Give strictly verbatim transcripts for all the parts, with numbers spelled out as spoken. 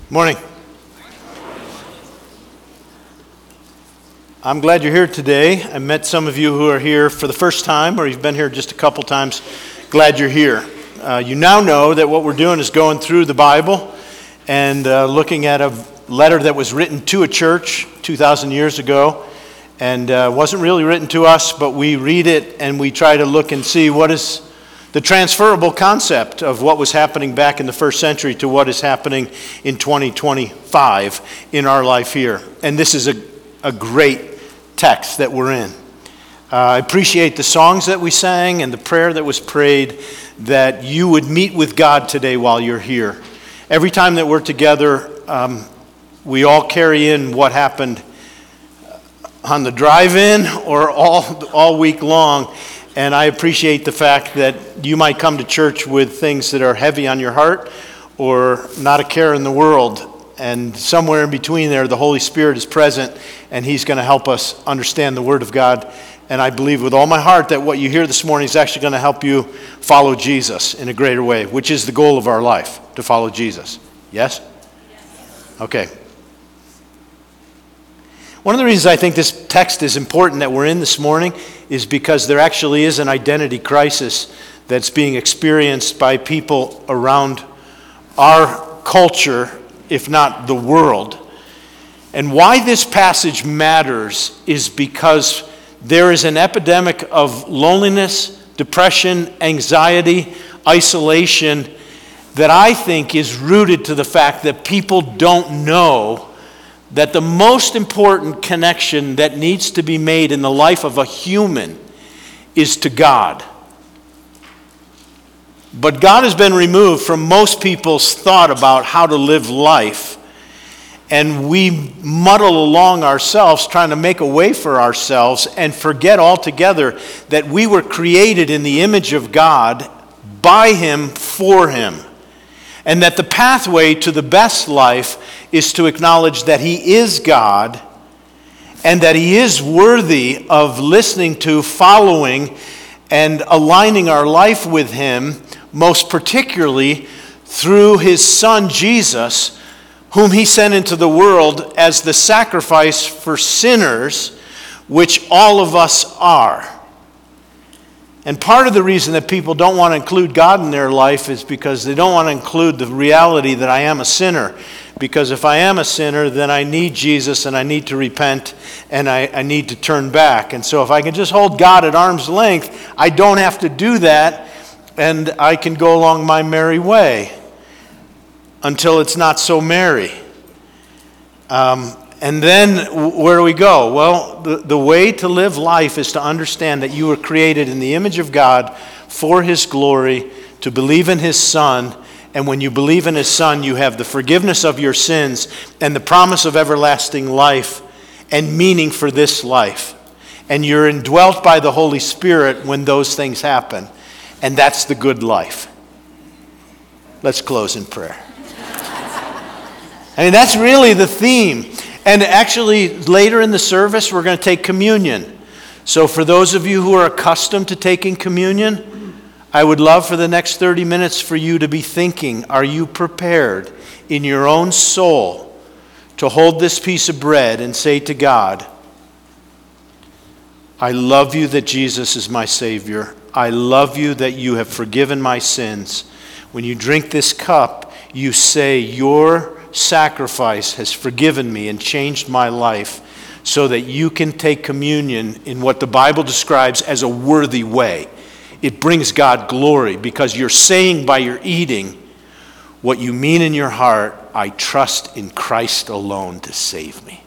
Morning. I'm glad you're here today. I met some of you who are here for the first time, or you've been here just a couple times. Glad you're here. Uh, you now know that what we're doing is going through the Bible and uh, looking at a letter that was written to a church two thousand years ago, and uh, wasn't really written to us, but we read it and we try to look and see what is the transferable concept of what was happening back in the first century to what is happening in twenty twenty-five in our life here. And this is a, a great text that we're in. Uh, I appreciate the songs that we sang and the prayer that was prayed that you would meet with God today while you're here. Every time that we're together, um, we all carry in what happened on the drive-in or all all week long. And I appreciate the fact that you might come to church with things that are heavy on your heart or not a care in the world. And somewhere in between there, the Holy Spirit is present, and He's going to help us understand the Word of God. And I believe with all my heart that what you hear this morning is actually going to help you follow Jesus in a greater way, which is the goal of our life, to follow Jesus. Yes? Yes. Okay. One of the reasons I think this text is important that we're in this morning is because there actually is an identity crisis that's being experienced by people around our culture, if not the world. And why this passage matters is because there is an epidemic of loneliness, depression, anxiety, isolation that I think is rooted to the fact that people don't know that the most important connection that needs to be made in the life of a human is to God. But God has been removed from most people's thought about how to live life. And we muddle along ourselves trying to make a way for ourselves and forget altogether that we were created in the image of God, by Him, for Him. And that the pathway to the best life is to acknowledge that He is God and that He is worthy of listening to, following, and aligning our life with Him, most particularly through His Son Jesus, whom He sent into the world as the sacrifice for sinners, which all of us are. And part of the reason that people don't want to include God in their life is because they don't want to include the reality that I am a sinner. Because if I am a sinner, then I need Jesus and I need to repent and I, I need to turn back. And so if I can just hold God at arm's length, I don't have to do that and I can go along my merry way until it's not so merry. Um, And then where do we go? Well, the, the way to live life is to understand that you were created in the image of God for His glory, to believe in His Son. And when you believe in His Son, you have the forgiveness of your sins and the promise of everlasting life and meaning for this life. And you're indwelt by the Holy Spirit when those things happen. And that's the good life. Let's close in prayer. I mean, that's really the theme. And actually, later in the service, we're going to take communion. So for those of you who are accustomed to taking communion, I would love for the next thirty minutes for you to be thinking, are you prepared in your own soul to hold this piece of bread and say to God, I love you that Jesus is my Savior. I love you that you have forgiven my sins. When you drink this cup, you say, your sacrifice has forgiven me and changed my life, so that you can take communion in what the Bible describes as a worthy way. It brings God glory because you're saying by your eating what you mean in your heart, I trust in Christ alone to save me.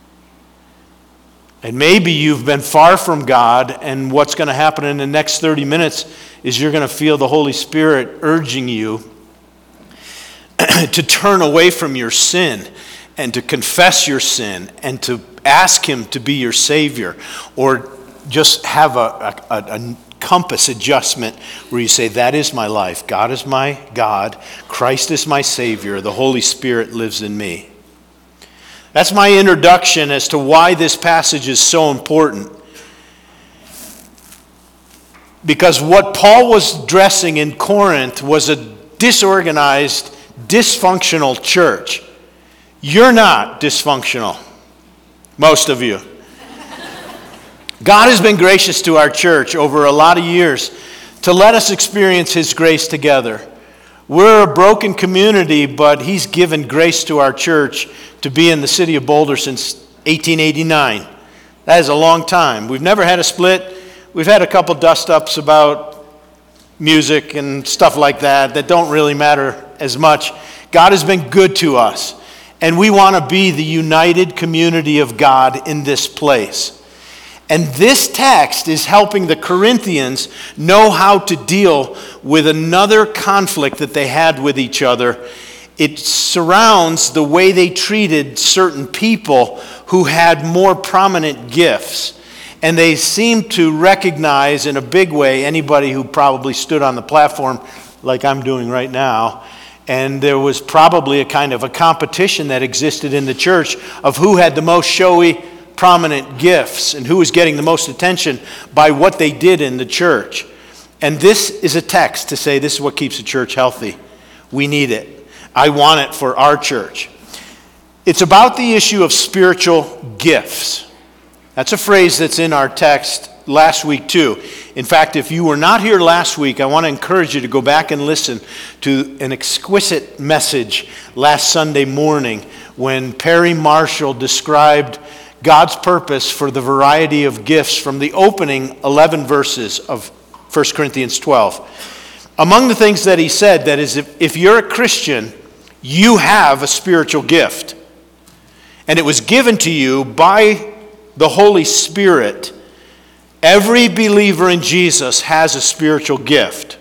And maybe you've been far from God, and what's going to happen in the next thirty minutes is you're going to feel the Holy Spirit urging you to turn away from your sin and to confess your sin and to ask Him to be your Savior, or just have a, a, a compass adjustment where you say, that is my life. God is my God. Christ is my Savior. The Holy Spirit lives in me. That's my introduction as to why this passage is so important. Because what Paul was addressing in Corinth was a disorganized, dysfunctional church. You're not dysfunctional, most of you. God has been gracious to our church over a lot of years to let us experience His grace together. We're a broken community, but He's given grace to our church to be in the city of Boulder since eighteen eighty-nine. That is a long time. We've never had a split. We've had a couple dust-ups about music and stuff like that that don't really matter as much. God has been good to us, and we want to be the united community of God in this place. And this text is helping the Corinthians know how to deal with another conflict that they had with each other. It surrounds the way they treated certain people who had more prominent gifts. And they seem to recognize in a big way anybody who probably stood on the platform like I'm doing right now. And there was probably a kind of a competition that existed in the church of who had the most showy, prominent gifts and who was getting the most attention by what they did in the church. And this is a text to say this is what keeps the church healthy. We need it. I want it for our church. It's about the issue of spiritual gifts. That's a phrase that's in our text last week too. In fact, if you were not here last week, I want to encourage you to go back and listen to an exquisite message last Sunday morning when Perry Marshall described God's purpose for the variety of gifts from the opening eleven verses of First Corinthians twelve. Among the things that he said, that is, if, if you're a Christian, you have a spiritual gift. And it was given to you by the Holy Spirit. Every believer in Jesus has a spiritual gift.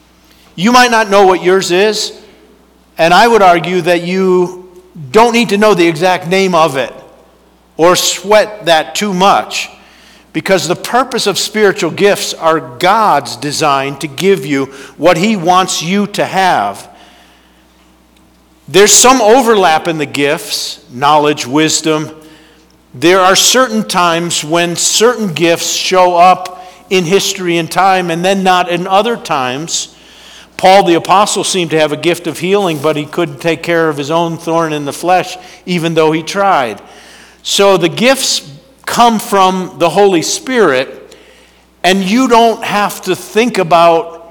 You might not know what yours is, and I would argue that you don't need to know the exact name of it or sweat that too much, because the purpose of spiritual gifts are God's design to give you what He wants you to have. There's some overlap in the gifts, knowledge, wisdom. There are certain times when certain gifts show up in history and time, and then not in other times. Paul the Apostle seemed to have a gift of healing, but he couldn't take care of his own thorn in the flesh, even though he tried. So the gifts come from the Holy Spirit, and you don't have to think about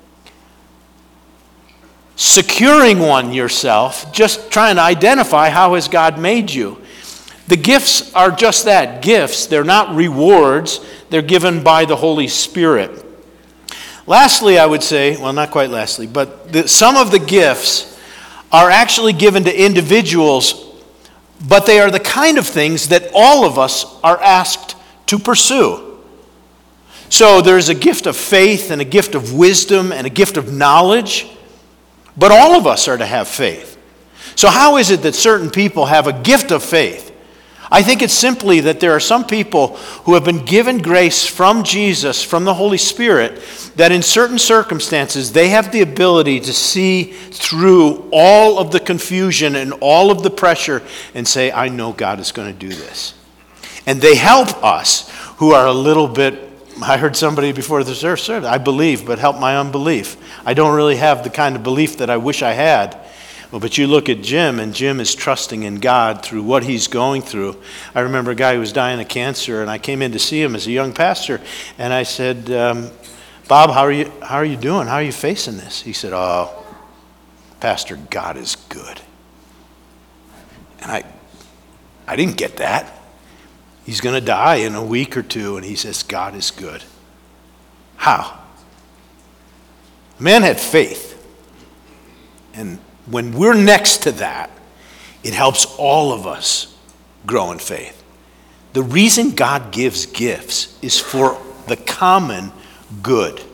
securing one yourself, just trying to identify how has God made you. The gifts are just that, gifts. They're not rewards. They're given by the Holy Spirit. Lastly, I would say, well, not quite lastly, but the, some of the gifts are actually given to individuals, but they are the kind of things that all of us are asked to pursue. So there's a gift of faith and a gift of wisdom and a gift of knowledge, but all of us are to have faith. So how is it that certain people have a gift of faith? I think it's simply that there are some people who have been given grace from Jesus, from the Holy Spirit, that in certain circumstances they have the ability to see through all of the confusion and all of the pressure and say, I know God is going to do this. And they help us who are a little bit, I heard somebody before the service, I believe, but help my unbelief. I don't really have the kind of belief that I wish I had. Well, but you look at Jim, and Jim is trusting in God through what he's going through. I remember a guy who was dying of cancer, and I came in to see him as a young pastor, and I said, um, Bob, how are you, how are you doing? How are you facing this? He said, oh, Pastor, God is good. And I, I didn't get that. He's going to die in a week or two, and he says, God is good. How? The man had faith. And when we're next to that, it helps all of us grow in faith. The reason God gives gifts is for the common good.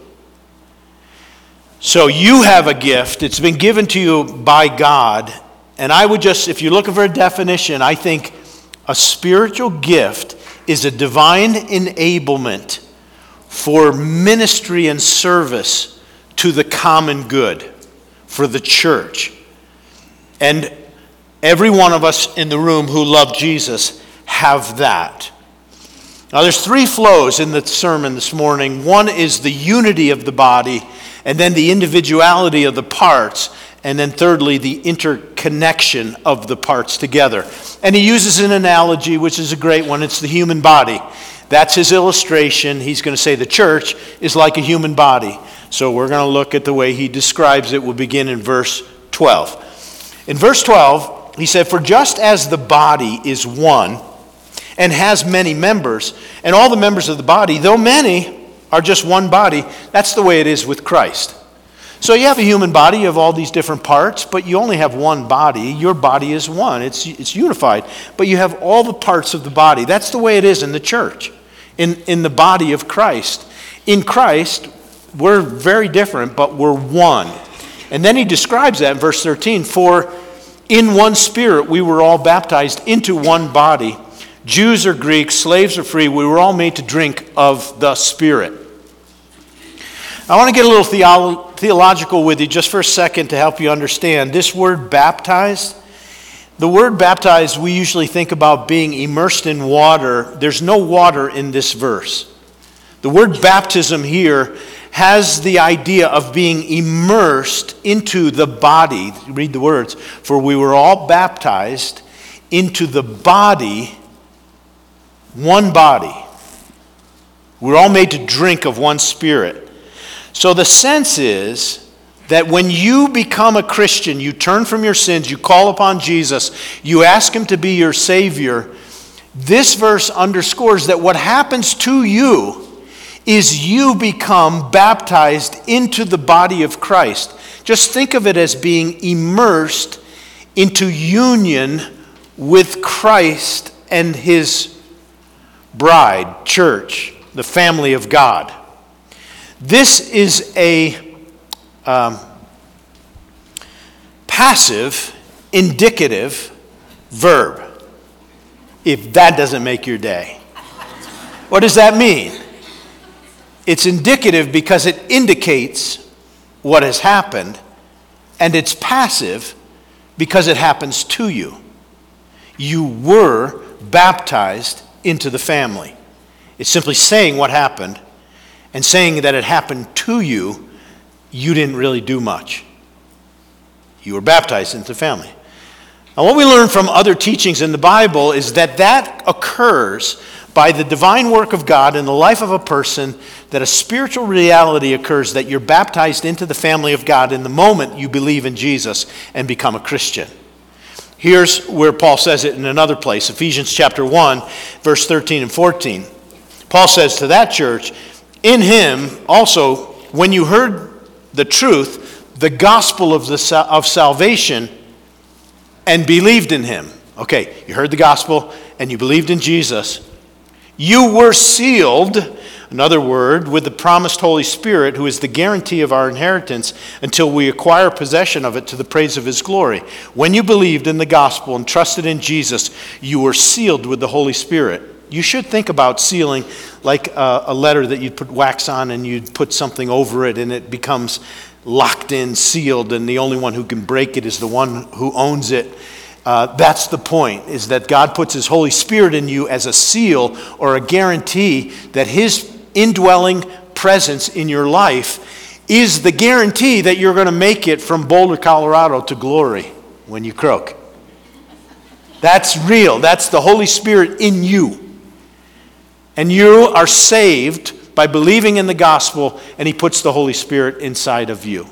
So you have a gift. It's been given to you by God. And I would just, if you're looking for a definition, I think a spiritual gift is a divine enablement for ministry and service to the common good, for the church. And every one of us in the room who love Jesus have that. Now there's three flows in the sermon this morning. One is the unity of the body, and then the individuality of the parts, And then thirdly, the interconnection of the parts together. And he uses an analogy, which is a great one. It's the human body. That's his illustration. He's going to say the church is like a human body. So we're going to look at the way he describes it. We'll begin in verse twelve. In verse twelve, he said, "For just as the body is one and has many members, and all the members of the body, though many, are just one body, that's the way it is with Christ." So you have a human body, you have all these different parts, but you only have one body. Your body is one. It's, it's unified. But you have all the parts of the body. That's the way it is in the church, in, in the body of Christ. In Christ, we're very different, but we're one. And then he describes that in verse thirteen, "For in one Spirit we were all baptized into one body. Jews or Greeks, slaves or free, we were all made to drink of the Spirit." I want to get a little theolo- theological with you just for a second to help you understand. This word baptized, the word baptized, we usually think about being immersed in water. There's no water in this verse. The word baptism here has the idea of being immersed into the body. Read the words. "For we were all baptized into the body," one body. We're all made to drink of one Spirit. So the sense is that when you become a Christian, you turn from your sins, you call upon Jesus, you ask him to be your Savior, this verse underscores that what happens to you is you become baptized into the body of Christ. Just think of it as being immersed into union with Christ and his bride, church, the family of God. This is a um, passive, indicative verb, if that doesn't make your day. What does that mean? It's indicative because it indicates what has happened, and it's passive because it happens to you. You were baptized into the family. It's simply saying what happened and saying that it happened to you. You didn't really do much. You were baptized into the family. Now, what we learn from other teachings in the Bible is that that occurs by the divine work of God in the life of a person, that a spiritual reality occurs, that you're baptized into the family of God in the moment you believe in Jesus and become a Christian. Here's where Paul says it in another place, Ephesians chapter one, verse thirteen and fourteen. Paul says to that church, "In him also, when you heard the truth, the gospel of, the, of salvation, and believed in him." Okay, you heard the gospel and you believed in Jesus. "You were sealed," another word, "with the promised Holy Spirit, who is the guarantee of our inheritance until we acquire possession of it to the praise of his glory." When you believed in the gospel and trusted in Jesus, you were sealed with the Holy Spirit. You should think about sealing like a, a letter that you'd put wax on and you'd put something over it and it becomes locked in, sealed, and the only one who can break it is the one who owns it. Uh, that's the point, is that God puts his Holy Spirit in you as a seal or a guarantee that his indwelling presence in your life is the guarantee that you're going to make it from Boulder, Colorado to glory when you croak. That's real. That's the Holy Spirit in you. And you are saved by believing in the gospel, and he puts the Holy Spirit inside of you.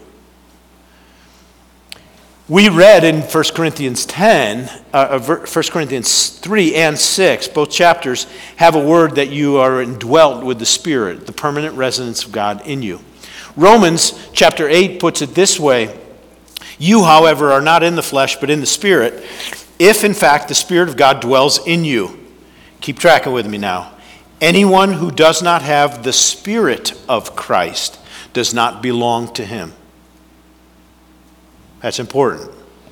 We read in First Corinthians ten, uh, First Corinthians three and six, both chapters have a word that you are indwelt with the Spirit, the permanent residence of God in you. Romans chapter eight puts it this way: "You, however, are not in the flesh, but in the Spirit, if in fact the Spirit of God dwells in you." Keep tracking with me now. "Anyone who does not have the Spirit of Christ does not belong to him." That's important.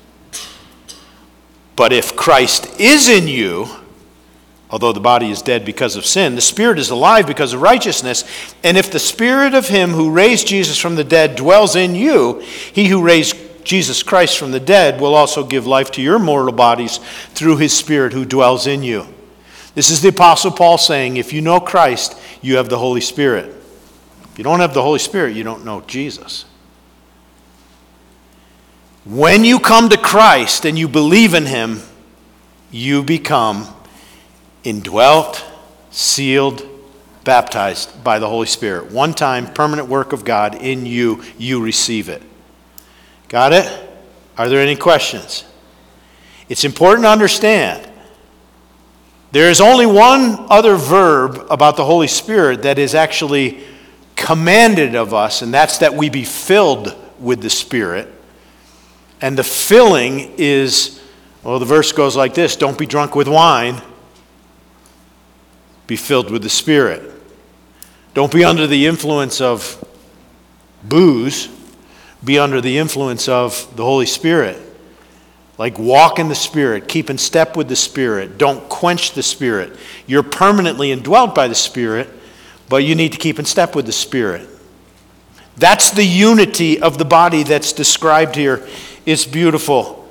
"But if Christ is in you, although the body is dead because of sin, the Spirit is alive because of righteousness. And if the Spirit of him who raised Jesus from the dead dwells in you, he who raised Jesus Christ from the dead will also give life to your mortal bodies through his Spirit who dwells in you." This is the Apostle Paul saying, if you know Christ, you have the Holy Spirit. If you don't have the Holy Spirit, you don't know Jesus. When you come to Christ and you believe in him, you become indwelt, sealed, baptized by the Holy Spirit. One time, permanent work of God in you, you receive it. Got it? Are there any questions? It's important to understand there is only one other verb about the Holy Spirit that is actually commanded of us, and that's that we be filled with the Spirit. And the filling is, well, the verse goes like this: don't be drunk with wine, be filled with the Spirit. Don't be under the influence of booze, be under the influence of the Holy Spirit. Like walk in the Spirit, keep in step with the Spirit. Don't quench the Spirit. You're permanently indwelt by the Spirit, but you need to keep in step with the Spirit. That's the unity of the body that's described here. It's beautiful.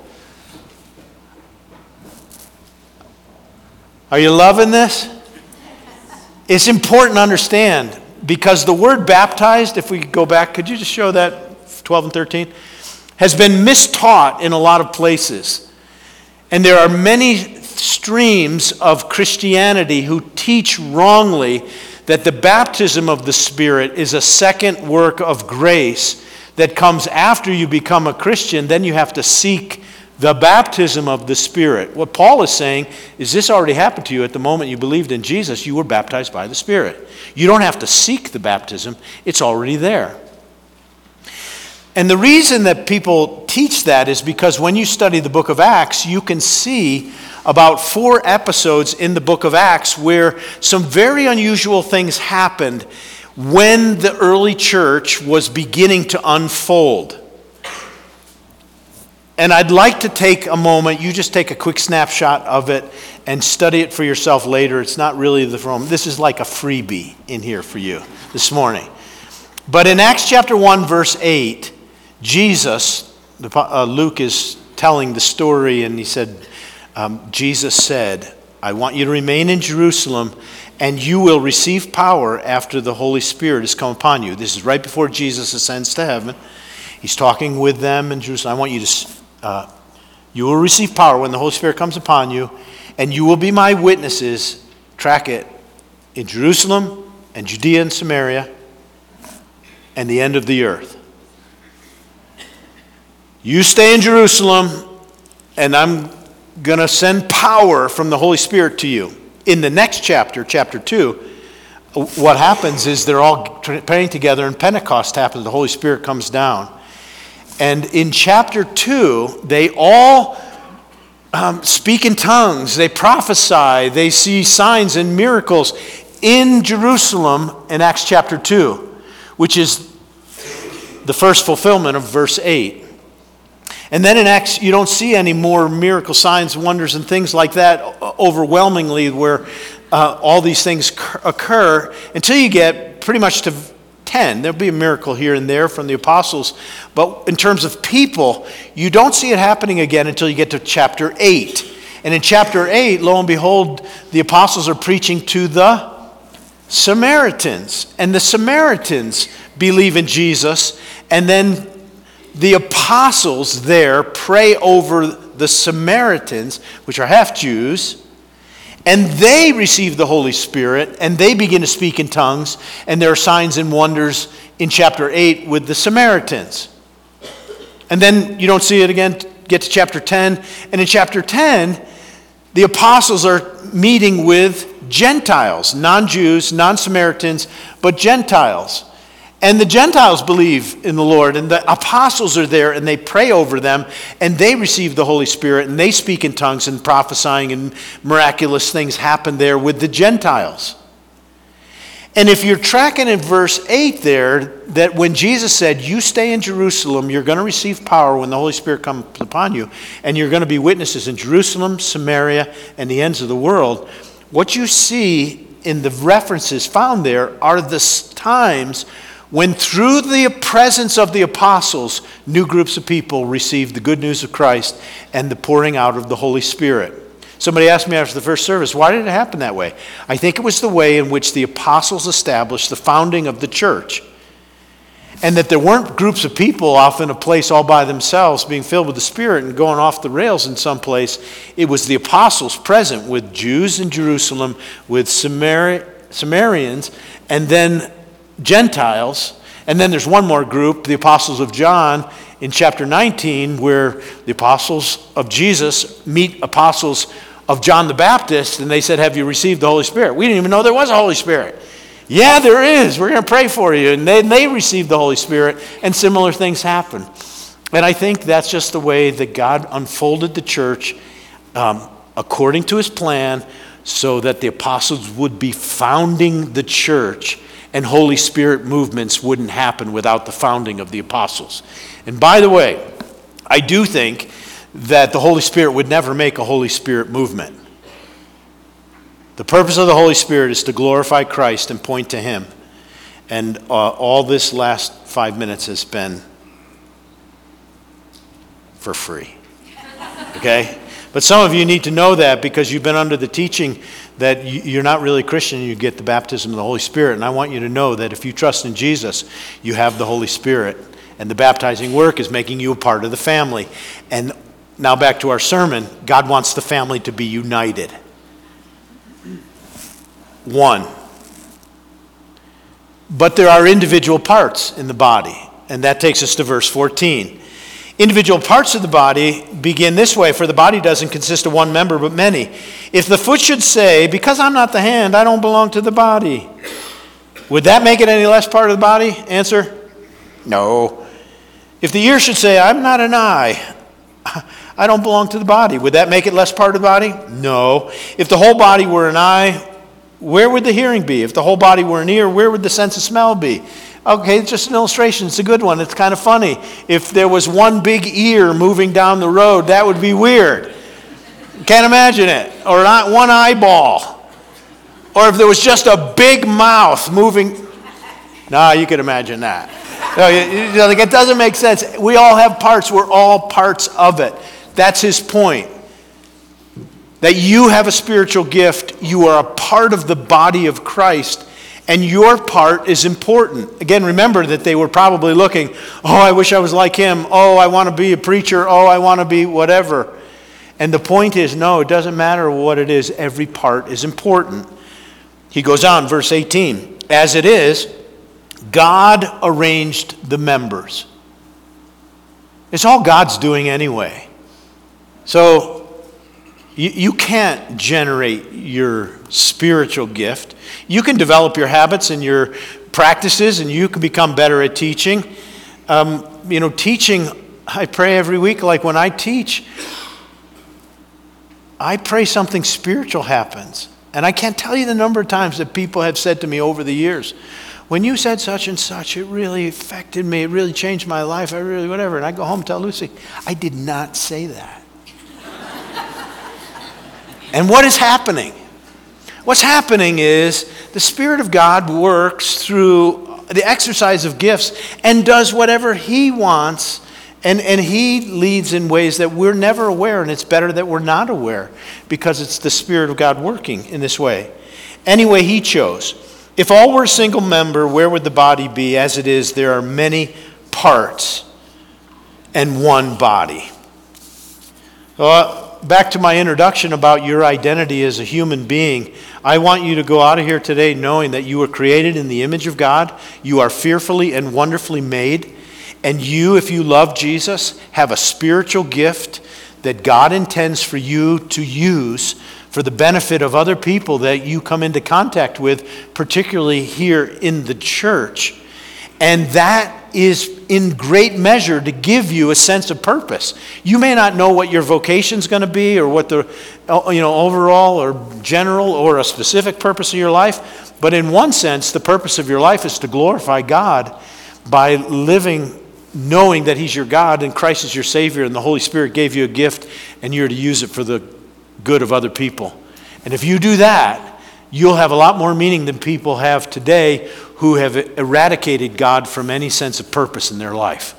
Are you loving this? It's important to understand because the word baptized, if we could go back, could you just show that twelve and thirteen? Has been mistaught in a lot of places. And there are many streams of Christianity who teach wrongly that the baptism of the Spirit is a second work of grace that comes after you become a Christian. Then you have to seek the baptism of the Spirit. What Paul is saying is this already happened to you at the moment you believed in Jesus. You were baptized by the Spirit. You don't have to seek the baptism. It's already there. And the reason that people teach that is because when you study the book of Acts, you can see about four episodes in the book of Acts where some very unusual things happened when the early church was beginning to unfold. And I'd like to take a moment, you just take a quick snapshot of it and study it for yourself later. It's not really the from. This is like a freebie in here for you this morning. But in Acts chapter one, verse eight, Jesus, uh, Luke is telling the story, and he said, um, Jesus said, I want you to remain in Jerusalem, and you will receive power after the Holy Spirit has come upon you. This is right before Jesus ascends to heaven. He's talking with them in Jerusalem. I want you to, uh, you will receive power when the Holy Spirit comes upon you, and you will be my witnesses, track it, in Jerusalem and Judea and Samaria and the end of the earth. You stay in Jerusalem, and I'm going to send power from the Holy Spirit to you. In the next chapter, chapter two, what happens is they're all praying together, and Pentecost happens. The Holy Spirit comes down. And in chapter two, they all um, speak in tongues. They prophesy. They see signs and miracles in Jerusalem in Acts chapter two, which is the first fulfillment of verse eight. And then in Acts, you don't see any more miracle signs, wonders, and things like that overwhelmingly where uh, all these things occur until you get pretty much to ten. There'll be a miracle here and there from the apostles. But in terms of people, you don't see it happening again until you get to chapter eight. And in chapter eight, lo and behold, the apostles are preaching to the Samaritans. And the Samaritans believe in Jesus, and then the apostles there pray over the Samaritans, which are half Jews, and they receive the Holy Spirit, and they begin to speak in tongues, and there are signs and wonders in chapter eight with the Samaritans. And then you don't see it again, get to chapter ten, and in chapter ten, the apostles are meeting with Gentiles, non-Jews, non-Samaritans, but Gentiles. And the Gentiles believe in the Lord, and the apostles are there, and they pray over them, and they receive the Holy Spirit, and they speak in tongues and prophesying, and miraculous things happen there with the Gentiles. And if you're tracking in verse eight there, that when Jesus said, you stay in Jerusalem, you're going to receive power when the Holy Spirit comes upon you, and you're going to be witnesses in Jerusalem, Samaria, and the ends of the world, what you see in the references found there are the times when through the presence of the apostles, new groups of people received the good news of Christ and the pouring out of the Holy Spirit. Somebody asked me after the first service, why did it happen that way? I think it was the way in which the apostles established the founding of the church. And that there weren't groups of people off in a place all by themselves being filled with the Spirit and going off the rails in some place. It was the apostles present with Jews in Jerusalem, with Samari- Samaritans, and then Gentiles. And then there's one more group, the apostles of John, in chapter nineteen, where the apostles of Jesus meet apostles of John the Baptist, and they said, have you received the Holy Spirit? We didn't even know there was a Holy Spirit. Yeah, there is. We're going to pray for you. And then they received the Holy Spirit, and similar things happen. And I think that's just the way that God unfolded the church um, according to his plan, so that the apostles would be founding the church, and Holy Spirit movements wouldn't happen without the founding of the apostles. And by the way, I do think that the Holy Spirit would never make a Holy Spirit movement. The purpose of the Holy Spirit is to glorify Christ and point to him. And uh, all this last five minutes has been for free. Okay? But some of you need to know that, because you've been under the teaching that you're not really Christian and you get the baptism of the Holy Spirit. And I want you to know that if you trust in Jesus, you have the Holy Spirit. And the baptizing work is making you a part of the family. And now back to our sermon. God wants the family to be united. One. But there are individual parts in the body. And that takes us to verse fourteen. Individual parts of the body begin this way, for the body doesn't consist of one member, but many. If the foot should say, because I'm not the hand, I don't belong to the body, would that make it any less part of the body? Answer, no. If the ear should say, I'm not an eye, I don't belong to the body, would that make it less part of the body? No. If the whole body were an eye, where would the hearing be? If the whole body were an ear, where would the sense of smell be? Okay, it's just an illustration. It's a good one. It's kind of funny. If there was one big ear moving down the road, that would be weird. Can't imagine it. Or not one eyeball. Or if there was just a big mouth moving. No, you could imagine that. No, you know, like, it doesn't make sense. We all have parts. We're all parts of it. That's his point. That you have a spiritual gift. You are a part of the body of Christ. And your part is important. Again, remember that they were probably looking, oh, I wish I was like him. Oh, I want to be a preacher. Oh, I want to be whatever. And the point is, no, it doesn't matter what it is. Every part is important. He goes on, verse eighteen. As it is, God arranged the members. It's all God's doing anyway. So you, you can't generate your spiritual gift. You can develop your habits and your practices, and you can become better at teaching. Um, you know, teaching, I pray every week, like when I teach, I pray something spiritual happens. And I can't tell you the number of times that people have said to me over the years, when you said such and such, it really affected me, it really changed my life, I really, whatever. And I go home and tell Lucy, I did not say that. And what is happening? What's happening is the Spirit of God works through the exercise of gifts and does whatever he wants, and, and he leads in ways that we're never aware, and it's better that we're not aware because it's the Spirit of God working in this way. Anyway, he chose. If all were a single member, where would the body be? As it is, there are many parts and one body. Well, back to my introduction about your identity as a human being, I want you to go out of here today knowing that you were created in the image of God. You are fearfully and wonderfully made. And you, if you love Jesus, have a spiritual gift that God intends for you to use for the benefit of other people that you come into contact with, particularly here in the church. And that is in great measure to give you a sense of purpose. You may not know what your vocation's going to be, or what the, you know, overall or general or a specific purpose of your life, but in one sense, the purpose of your life is to glorify God by living knowing that he's your God and Christ is your Savior and the Holy Spirit gave you a gift and you're to use it for the good of other people. And if you do that, you'll have a lot more meaning than people have today who have eradicated God from any sense of purpose in their life.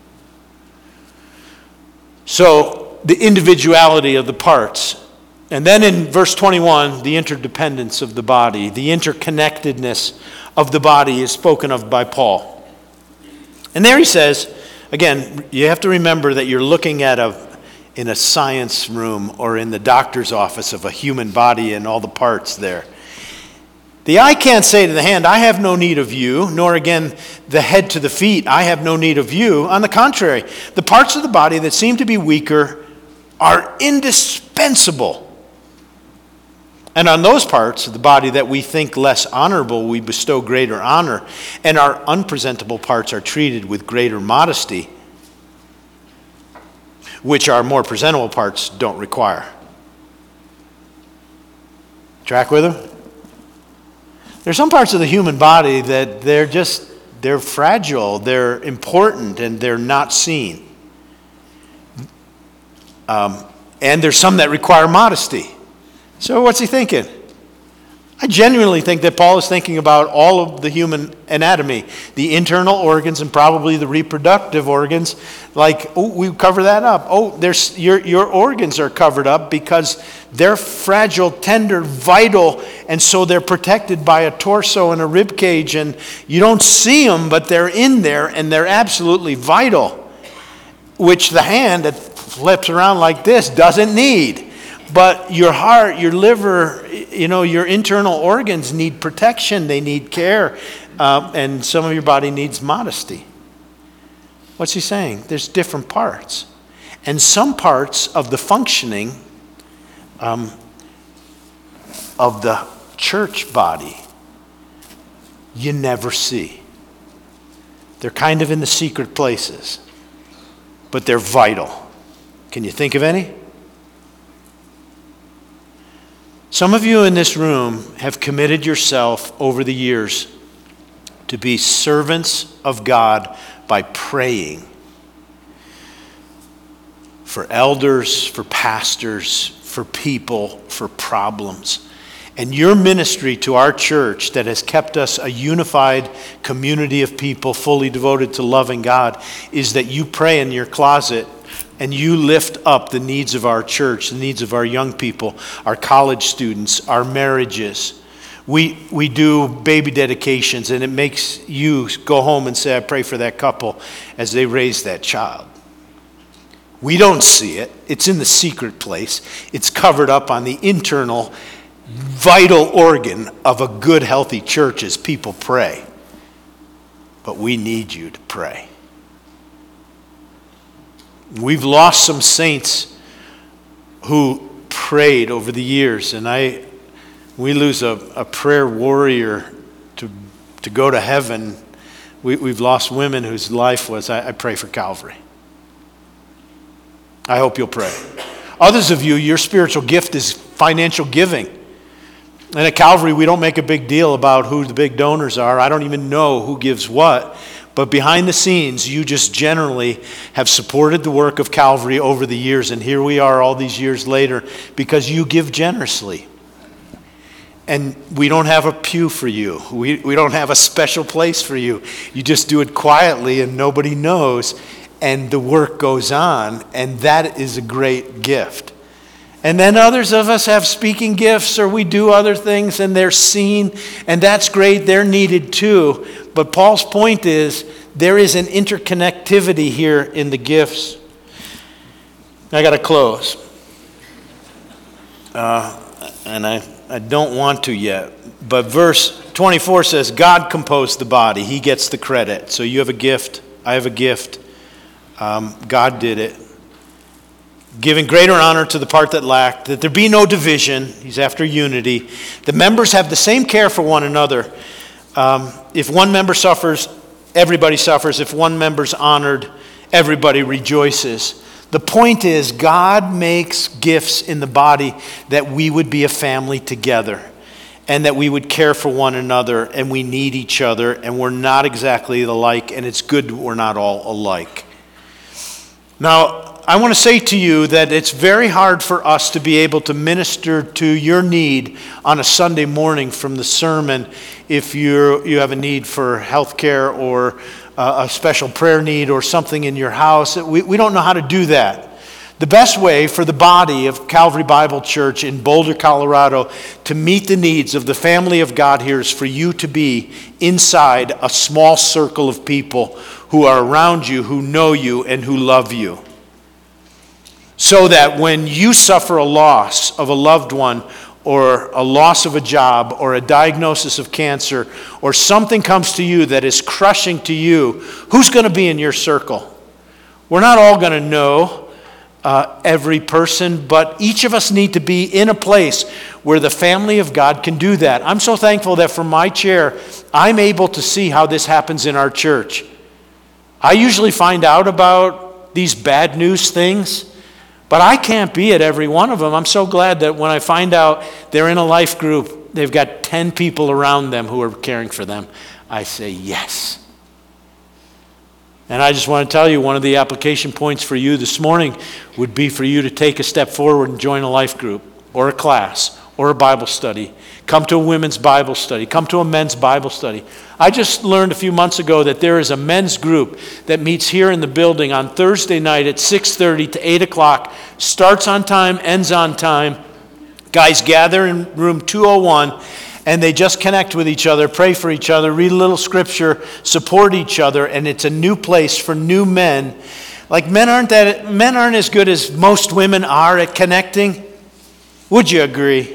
So, the individuality of the parts. And then in verse twenty-one, the interdependence of the body, the interconnectedness of the body is spoken of by Paul. And there he says, again, you have to remember that you're looking at a in a science room or in the doctor's office of a human body and all the parts there. The eye can't say to the hand, I have no need of you, nor again the head to the feet, I have no need of you. On the contrary, the parts of the body that seem to be weaker are indispensable. And on those parts of the body that we think less honorable, we bestow greater honor, and our unpresentable parts are treated with greater modesty, which our more presentable parts don't require. Track with them? There's some parts of the human body that they're just, they're fragile, they're important, and they're not seen. Um, and there's some that require modesty. So what's he thinking? I genuinely think that Paul is thinking about all of the human anatomy, the internal organs and probably the reproductive organs. Like, oh, we cover that up. Oh, there's your your organs are covered up because they're fragile, tender, vital, and so they're protected by a torso and a rib cage, and you don't see them, but they're in there, and they're absolutely vital, which the hand that flips around like this doesn't need. But your heart, your liver, you know, your internal organs need protection. They need care. Uh, and some of your body needs modesty. What's he saying? There's different parts. And some parts of the functioning um, of the church body you never see. They're kind of in the secret places, but they're vital. Can you think of any? Some of you in this room have committed yourself over the years to be servants of God by praying for elders, for pastors, for people, for problems. And your ministry to our church that has kept us a unified community of people fully devoted to loving God is that you pray in your closet and you lift up the needs of our church, the needs of our young people, our college students, our marriages. We we do baby dedications, and it makes you go home and say, I pray for that couple as they raise that child. We don't see it. It's in the secret place. It's covered up on the internal, vital organ of a good, healthy church as people pray. But we need you to pray. We've lost some saints who prayed over the years, and I, we lose a, a prayer warrior to to go to heaven. We, we've lost women whose life was, I, I pray for Calvary. I hope you'll pray. Others of you, your spiritual gift is financial giving. And at Calvary, we don't make a big deal about who the big donors are. I don't even know who gives what. But behind the scenes, you just generally have supported the work of Calvary over the years. And here we are all these years later because you give generously. And we don't have a pew for you. We, we don't have a special place for you. You just do it quietly and nobody knows. And the work goes on. And that is a great gift. And then others of us have speaking gifts or we do other things and they're seen. And that's great. They're needed too. But Paul's point is there is an interconnectivity here in the gifts. I got to close. Uh, and I, I don't want to yet. But verse twenty-four says, God composed the body. He gets the credit. So you have a gift. I have a gift. Um, God did it. Giving greater honor to the part that lacked, that there be no division. He's after unity. The members have the same care for one another. Um, if one member suffers, everybody suffers. If one member's honored, everybody rejoices. The point is, God makes gifts in the body that we would be a family together and that we would care for one another and we need each other and we're not exactly alike and it's good we're not all alike. Now, I want to say to you that it's very hard for us to be able to minister to your need on a Sunday morning from the sermon if you you have a need for health care or uh, a special prayer need or something in your house. We, we don't know how to do that. The best way for the body of Calvary Bible Church in Boulder, Colorado to meet the needs of the family of God here is for you to be inside a small circle of people who are around you, who know you, and who love you. So that when you suffer a loss of a loved one, or a loss of a job, or a diagnosis of cancer, or something comes to you that is crushing to you, who's going to be in your circle? We're not all going to know uh, every person, but each of us need to be in a place where the family of God can do that. I'm so thankful that from my chair, I'm able to see how this happens in our church. I usually find out about these bad news things, but I can't be at every one of them. I'm so glad that when I find out they're in a life group, they've got ten people around them who are caring for them, I say yes. And I just want to tell you, one of the application points for you this morning would be for you to take a step forward and join a life group or a class or a Bible study. Come to a women's Bible study. Come to a men's Bible study. I just learned a few months ago that there is a men's group that meets here in the building on Thursday night at six thirty to eight o'clock. Starts on time, ends on time. Guys gather in room two oh one, and they just connect with each other, pray for each other, read a little scripture, support each other, and it's a new place for new men. Like men aren't that men aren't as good as most women are at connecting. Would you agree?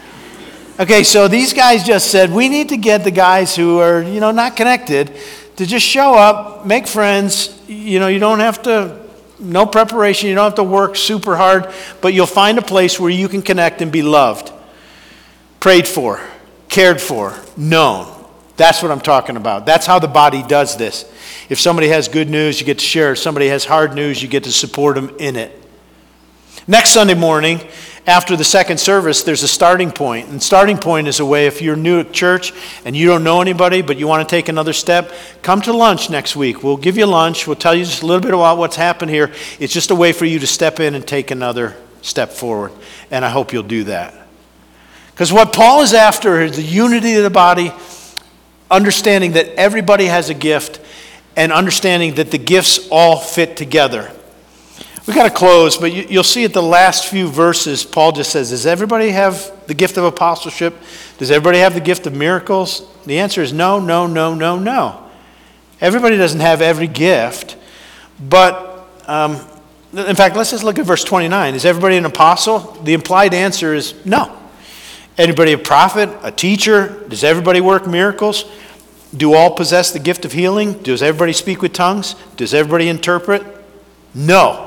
Okay, so these guys just said, we need to get the guys who are, you know, not connected to just show up, make friends. You know, you don't have to, no preparation, you don't have to work super hard, but you'll find a place where you can connect and be loved, prayed for, cared for, known. That's what I'm talking about. That's how the body does this. If somebody has good news, you get to share it. If somebody has hard news, you get to support them in it. Next Sunday morning, after the second service, there's a starting point. And starting point is a way, if you're new at church and you don't know anybody, but you want to take another step, come to lunch next week. We'll give you lunch. We'll tell you just a little bit about what's happened here. It's just a way for you to step in and take another step forward. And I hope you'll do that. Because what Paul is after is the unity of the body, understanding that everybody has a gift, and understanding that the gifts all fit together. We've got to close, but you'll see at the last few verses, Paul just says, does everybody have the gift of apostleship? Does everybody have the gift of miracles? The answer is no, no, no, no, no. Everybody doesn't have every gift, but um, in fact, let's just look at verse twenty-nine. Is everybody an apostle? The implied answer is no. Anybody a prophet, a teacher? Does everybody work miracles? Do all possess the gift of healing? Does everybody speak with tongues? Does everybody interpret? No.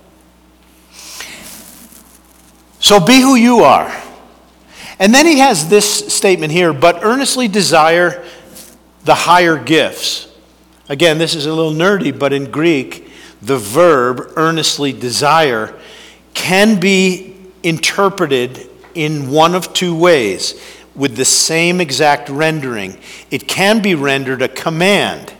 So be who you are. And then he has this statement here, but earnestly desire the higher gifts. Again, this is a little nerdy, but in Greek, the verb earnestly desire can be interpreted in one of two ways with the same exact rendering. It can be rendered a command.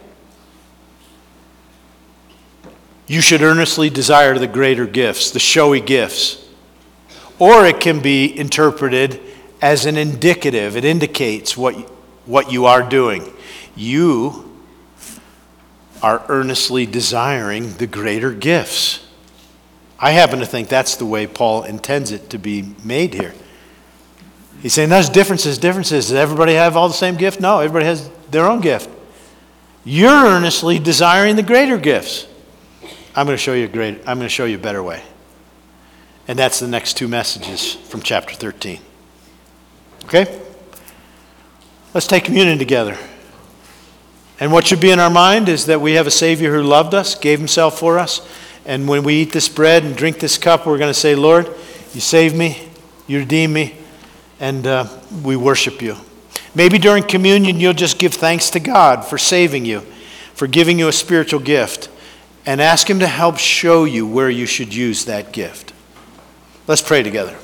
You should earnestly desire the greater gifts, the showy gifts. Or it can be interpreted as an indicative. It indicates what, what you are doing. You are earnestly desiring the greater gifts. I happen to think that's the way Paul intends it to be made here. He's saying there's differences, differences. Does everybody have all the same gift? No, everybody has their own gift. You're earnestly desiring the greater gifts. I'm going to show you a great, I'm going to show you a better way. And that's the next two messages from chapter thirteen. Okay? Let's take communion together. And what should be in our mind is that we have a Savior who loved us, gave himself for us. And when we eat this bread and drink this cup, we're going to say, Lord, you saved me, you redeemed me, and uh, we worship you. Maybe during communion, you'll just give thanks to God for saving you, for giving you a spiritual gift, and ask him to help show you where you should use that gift. Let's pray together.